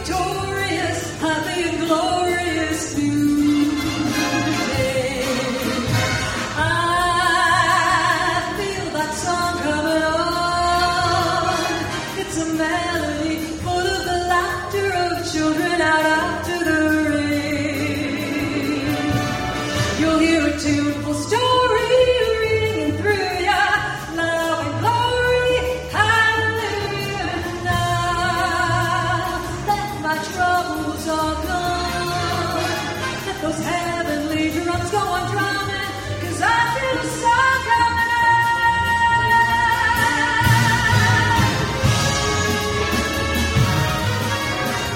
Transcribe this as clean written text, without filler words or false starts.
victorious, happy and glorious today. I feel that song coming on. It's a melody full of the laughter of children out after the rain. You'll hear a tuneful story ringing through ya, love and glory, hallelujah. Now that my troubles are gone,